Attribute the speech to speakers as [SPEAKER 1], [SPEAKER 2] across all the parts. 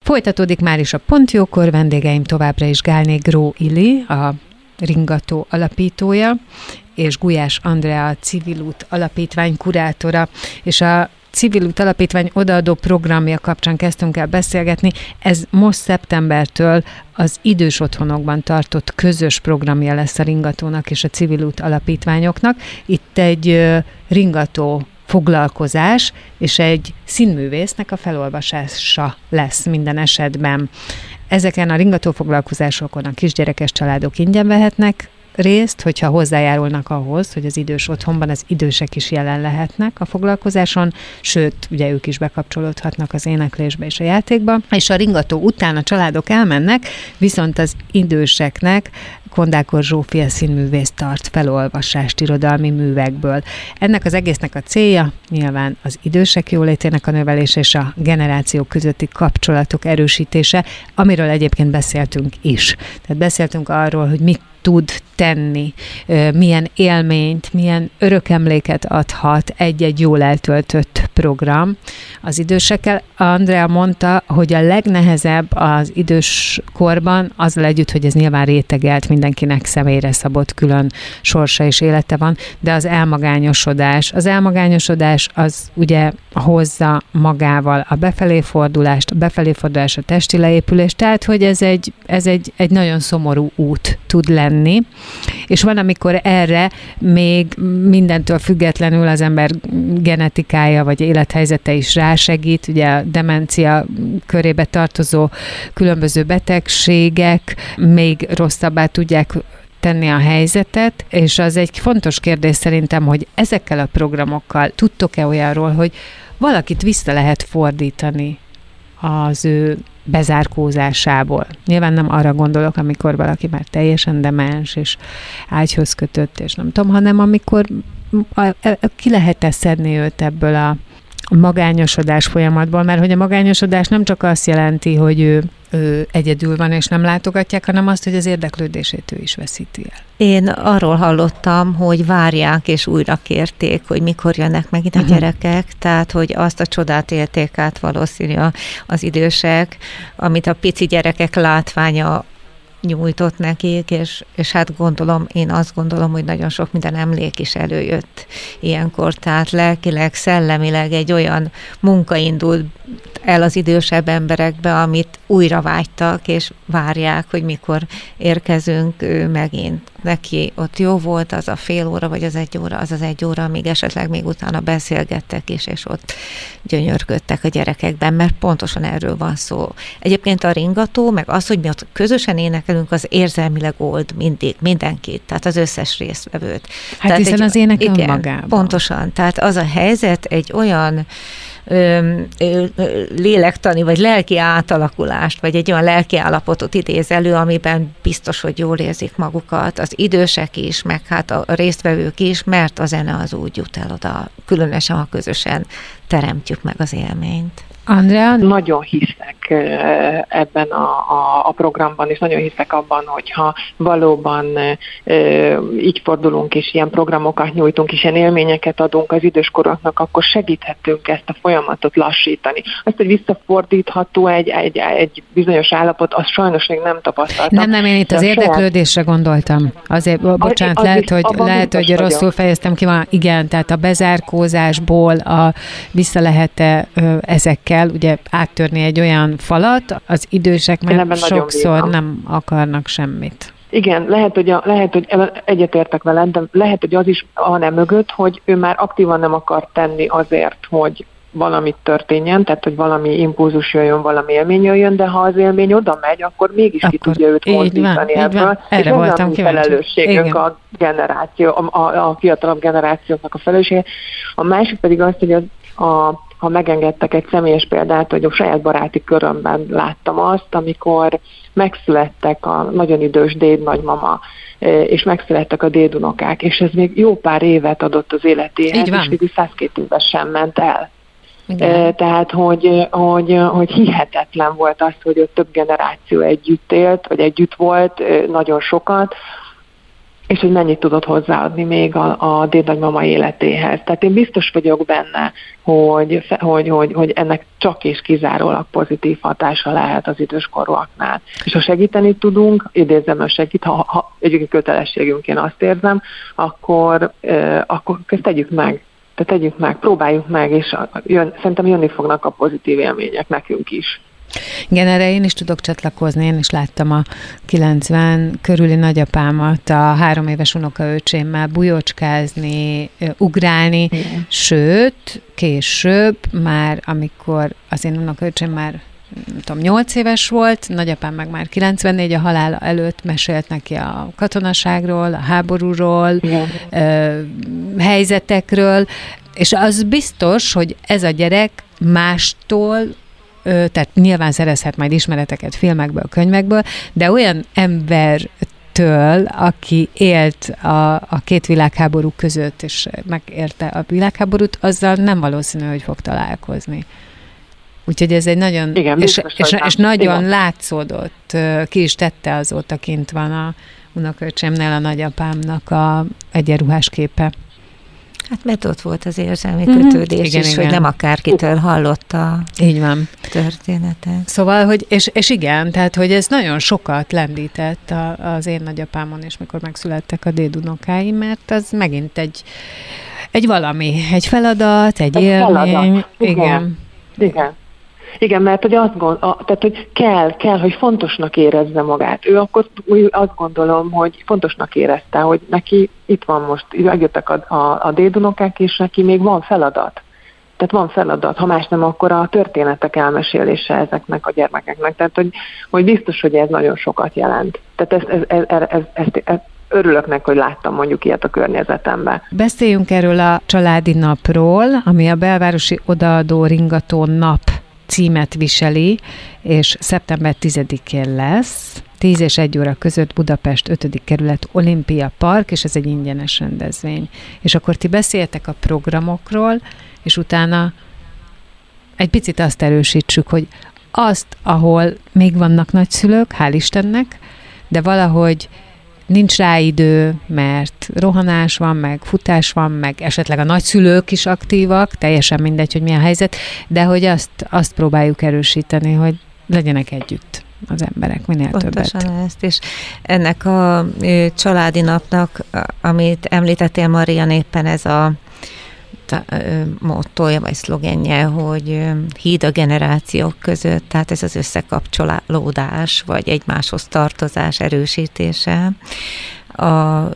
[SPEAKER 1] Folytatódik már is a Pont Jókor, vendégeim továbbra is Gálné Gró Ili, a Ringató alapítója, és Gulyás Andrea, a Civil Út Alapítvány kurátora, és a Civil Út Alapítvány odaadó programja kapcsán kezdtünk el beszélgetni. Ez most szeptembertől az idős otthonokban tartott közös programja lesz a Ringatónak és a Civil Út Alapítványoknak. Itt egy ringató foglalkozás és egy színművésznek a felolvasása lesz minden esetben. Ezeken a ringató foglalkozásokon a kisgyerekes családok ingyen vehetnek részt, hogyha hozzájárulnak ahhoz, hogy az idős otthonban az idősek is jelen lehetnek a foglalkozáson, sőt, ugye ők is bekapcsolódhatnak az éneklésbe és a játékba, és a ringató után a családok elmennek, viszont az időseknek Kondákos Zsófia színművész tart felolvasást irodalmi művekből. Ennek az egésznek a célja nyilván az idősek jólétének a növelése és a generációk közötti kapcsolatok erősítése, amiről egyébként beszéltünk is. Tehát beszéltünk arról, hogy mit tud tenni, milyen élményt, milyen örökemléket adhat egy-egy jól eltöltött program az idősekkel. Andrea mondta, hogy a legnehezebb az idős korban azzal együtt, hogy ez nyilván rétegelt, mindenkinek személyre szabott külön sorsa és élete van, de az elmagányosodás. Az elmagányosodás az ugye hozza magával a befelé fordulás a testi leépülés, tehát hogy ez egy nagyon szomorú út tud lenni, és van, amikor erre még mindentől függetlenül az ember genetikája vagy élethelyzete is rásegít, ugye a demencia körébe tartozó különböző betegségek még rosszabbá tudják tenni a helyzetet, és az egy fontos kérdés szerintem, hogy ezekkel a programokkal tudtok-e olyanról, hogy valakit vissza lehet fordítani az ő bezárkózásából. Nyilván nem arra gondolok, amikor valaki már teljesen demens, és ágyhoz kötött, és nem tudom, hanem amikor ki lehet szedni őt ebből a magányosodás folyamatból, mert hogy a magányosodás nem csak azt jelenti, hogy ő egyedül van, és nem látogatják, hanem azt, hogy az érdeklődését ő is veszíti el.
[SPEAKER 2] Én arról hallottam, hogy várják és újra kérték, hogy mikor jönnek meg itt a gyerekek, tehát hogy azt a csodát élték át valószínűleg az idősek, amit a pici gyerekek látványa nyújtott nekik, és hát én azt gondolom, hogy nagyon sok minden emlék is előjött ilyenkor, tehát lelkileg, szellemileg egy olyan munka indult el az idősebb emberekbe, amit újra vágytak, és várják, hogy mikor érkezünk megint. Neki ott jó volt az a fél óra, vagy az egy óra, amíg esetleg még utána beszélgettek is, és ott gyönyörködtek a gyerekekben, mert pontosan erről van szó. Egyébként a ringató, meg az, hogy mi ott közösen énekelünk, az érzelmileg old mindenkit, tehát az összes résztvevőt.
[SPEAKER 1] Hát
[SPEAKER 2] tehát
[SPEAKER 1] hiszen az ének önmagában.
[SPEAKER 2] Pontosan, tehát az a helyzet egy olyan lélektani, vagy lelki átalakulást, vagy egy olyan lelki állapotot idéz elő, amiben biztos, hogy jól érzik magukat, az idősek is, meg hát a résztvevők is, mert a zene az úgy jut el oda, különösen, ha közösen teremtjük meg az élményt.
[SPEAKER 1] Andrea?
[SPEAKER 3] Nagyon hiszek ebben a programban, és nagyon hiszek abban, hogyha valóban így fordulunk, és ilyen programokat nyújtunk, és ilyen élményeket adunk az időskoroknak, akkor segíthetünk ezt a folyamatot lassítani. Azt, hogy visszafordítható egy bizonyos állapot, azt sajnos még nem tapasztaltam.
[SPEAKER 1] Nem, én itt az érdeklődésre gondoltam. Azért, bocsánat, lehet, hogy rosszul fejeztem ki, igen, tehát a bezárkózásból vissza lehet ezekkel ugye áttörni egy olyan falat, az idősek már sokszor nem akarnak semmit.
[SPEAKER 3] Igen, lehet, hogy egyetértek veled, de lehet, hogy az is van mögött, hogy ő már aktívan nem akar tenni azért, hogy valamit történjen, tehát hogy valami impulzus jöjjön, valami élmény jöjjön, de ha az élmény oda megy, akkor mégis ki tudja őt mozdítani ebből.
[SPEAKER 1] Erre voltam kíváncsi.
[SPEAKER 3] Felelősségünk a generáció, a fiatalabb generációknak a felelőssége. A másik pedig az, hogy ha megengedtek egy személyes példát, hogy a saját baráti körömben láttam azt, amikor megszülettek a nagyon idős dédnagymama, és megszülettek a dédunokák, és ez még jó pár évet adott az életéhez, és végül 102 évesen ment el. Tehát, hogy hihetetlen volt az, hogy ott több generáció együtt élt, vagy együtt volt, nagyon sokat, és hogy mennyit tudott hozzáadni még a dédnagymama életéhez. Tehát én biztos vagyok benne, hogy ennek csak és kizárólag pozitív hatása lehet az időskorúaknál. És ha segíteni tudunk, idézem, segít, ha egyébként kötelességünk, én azt érzem, akkor ezt tegyük meg. Tehát tegyük meg, próbáljuk meg, és szerintem jönni fognak a pozitív élmények nekünk is.
[SPEAKER 1] Igen, erre én is tudok csatlakozni, én is láttam a 90 körüli nagyapámat a 3 éves unokaöcsémmel bujócskázni, ugrálni, igen. Sőt, később már, amikor az én unokaöcsém már nem tudom, 8 éves volt, nagyapám meg már 94, a halála előtt mesélt neki a katonaságról, a háborúról, helyzetekről, és az biztos, hogy ez a gyerek mástól, tehát nyilván szerezhet majd ismereteket filmekből, könyvekből, de olyan embertől, aki élt a két világháború között, és megérte a világháborút, azzal nem valószínű, hogy fog találkozni. Úgyhogy ez egy nagyon, igen, és nagyon igen. Látszódott, ki is tette, azóta kint van a unokaöcsémnél a nagyapámnak a egyenruhás képe.
[SPEAKER 2] Hát mert ott volt az érzelmi kötődés
[SPEAKER 1] igen,
[SPEAKER 2] is,
[SPEAKER 1] igen.
[SPEAKER 2] Hogy nem akárkitől hallotta
[SPEAKER 1] így van.
[SPEAKER 2] Történetet.
[SPEAKER 1] Szóval, hogy, és igen, tehát, hogy ez nagyon sokat lendített az én nagyapámon, és mikor megszülettek a dédunokáim, mert az megint egy valami, egy feladat, egy élmény.
[SPEAKER 3] Igen. Igen, mert hogy tehát, hogy kell, hogy fontosnak érezze magát. Ő akkor azt gondolom, hogy fontosnak érezte, hogy neki itt van most, megjöttek a dédunokák, és neki még van feladat. Tehát van feladat, ha más nem, akkor a történetek elmesélése ezeknek a gyermekeknek. Tehát, hogy biztos, hogy ez nagyon sokat jelent. Tehát ezt örülök neki, hogy láttam mondjuk ilyet a környezetemben.
[SPEAKER 1] Beszéljünk erről a családi napról, ami a Belvárosi Odaadó Ringató Nap címet viseli, és szeptember 10-én lesz, 10 és 1 óra között Budapest 5. kerület Olimpia Park, és ez egy ingyenes rendezvény. És akkor ti beszéltek a programokról, és utána egy picit azt erősítsük, hogy azt, ahol még vannak nagyszülők, hál' Istennek, de valahogy nincs rá idő, mert rohanás van, meg futás van, meg esetleg a nagyszülők is aktívak, teljesen mindegy, hogy milyen helyzet, de hogy azt próbáljuk erősíteni, hogy legyenek együtt az emberek minél
[SPEAKER 2] pontosan
[SPEAKER 1] többet.
[SPEAKER 2] Ezt, és ennek a családi napnak, amit említettél, Marian, éppen ez a mottója vagy szlogenje, hogy híd a generációk között, tehát ez az összekapcsolódás, vagy egymáshoz tartozás erősítése. Az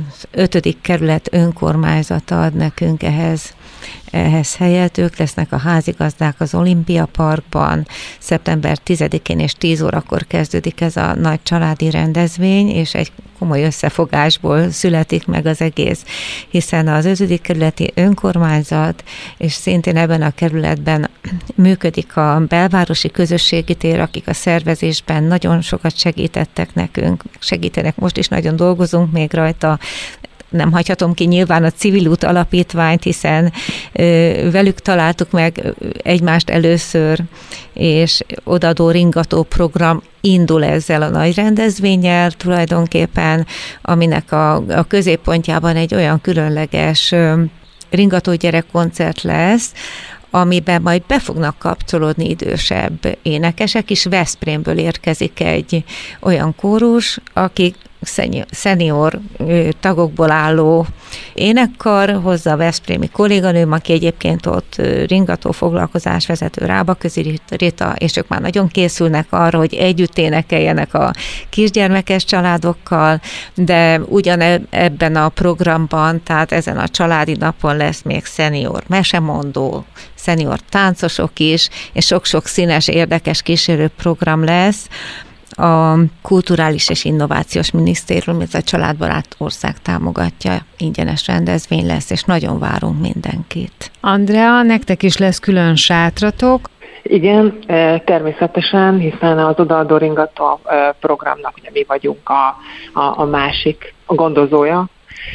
[SPEAKER 2] 5. kerület önkormányzata ad nekünk ehhez helyet. Ők lesznek a házigazdák az Olimpia Parkban. Szeptember 10-én és 10 órakor kezdődik ez a nagy családi rendezvény, és egy komoly összefogásból születik meg az egész, hiszen az 5. kerületi önkormányzat, és szintén ebben a kerületben működik a belvárosi közösségi tér, akik a szervezésben nagyon sokat segítettek nekünk, segítenek, most is nagyon dolgozunk még rajta. Nem hagyhatom ki nyilván a Civil Út Alapítványt, hiszen velük találtuk meg egymást először, és Odaadó Ringató program indul ezzel a nagy rendezvénnyel tulajdonképpen, aminek a középpontjában egy olyan különleges ringató gyerekkoncert lesz, amiben majd be fognak kapcsolódni idősebb énekesek is. Veszprémből érkezik egy olyan kórus, akik szenior tagokból álló énekkar, hozzá a veszprémi kolléganőm, aki egyébként ott ringató foglalkozásvezető, Rábaközi Rita, és ők már nagyon készülnek arra, hogy együtt énekeljenek a kisgyermekes családokkal, de ebben a programban, tehát ezen a családi napon lesz még szenior mesemondó, szenior táncosok is, és sok-sok színes, érdekes kísérő program lesz. A Kulturális és Innovációs Minisztérium, ez a Családbarát Ország támogatja, ingyenes rendezvény lesz, és nagyon várunk mindenkit.
[SPEAKER 1] Andrea, nektek is lesz külön sátratok?
[SPEAKER 3] Igen, természetesen, hiszen az Odaadó Ringató programnak ugye mi vagyunk a másik gondozója,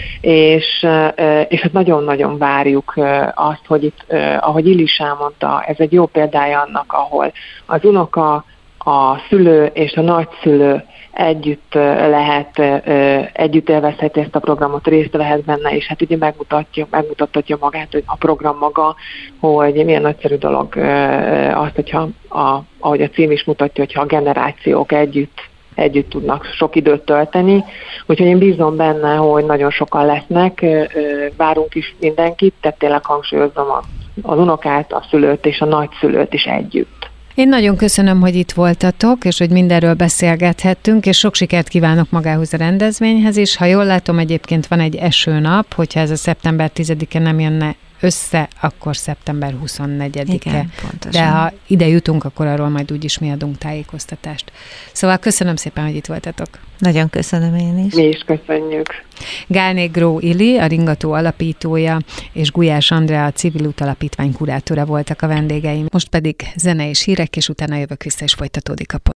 [SPEAKER 3] és hát nagyon-nagyon várjuk azt, hogy itt, ahogy Illi is elmondta, ez egy jó példája annak, ahol az unoka, a szülő és a nagyszülő együtt élvezheti ezt a programot, részt vehet benne, és hát ugye megmutatja magát, hogy a program maga, hogy milyen nagyszerű dolog azt, hogyha ahogy a cím is mutatja, hogyha a generációk együtt tudnak sok időt tölteni. Úgyhogy én bízom benne, hogy nagyon sokan lesznek, várunk is mindenkit, tehát tényleg hangsúlyozom az unokát, a szülőt és a nagyszülőt is együtt.
[SPEAKER 1] Én nagyon köszönöm, hogy itt voltatok, és hogy mindenről beszélgethettünk, és sok sikert kívánok magához a rendezvényhez is. Ha jól látom, egyébként van egy esőnap, hogyha ez a szeptember 10-e nem jönne össze, akkor szeptember 24-e.
[SPEAKER 2] Igen, pontosan.
[SPEAKER 1] De ha ide jutunk, akkor arról majd úgyis mi adunk tájékoztatást. Szóval köszönöm szépen, hogy itt voltatok.
[SPEAKER 2] Nagyon köszönöm én is.
[SPEAKER 3] Mi is köszönjük.
[SPEAKER 1] Gálné Gró Ili, a Ringató alapítója, és Gulyás Andrea, a Civil Út Alapítvány kurátora voltak a vendégeim. Most pedig zene és hírek, és utána jövök vissza, és folytatódik a